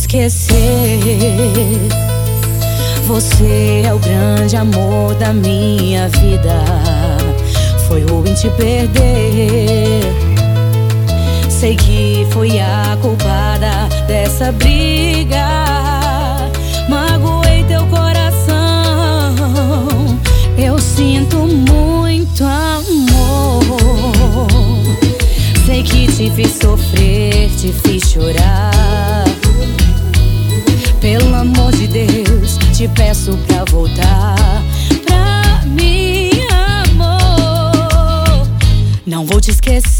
esquecer. Você é o grande amor da minha vida. Foi ruim te perder. Sei que fui a culpada dessa briga. Magoei teu coração. Eu sinto muito amor. Sei que te fiz sofrer, te fiz chorar. Pelo amor de Deus, te peço pra voltar pra mim, amor. Não vou te esquecer.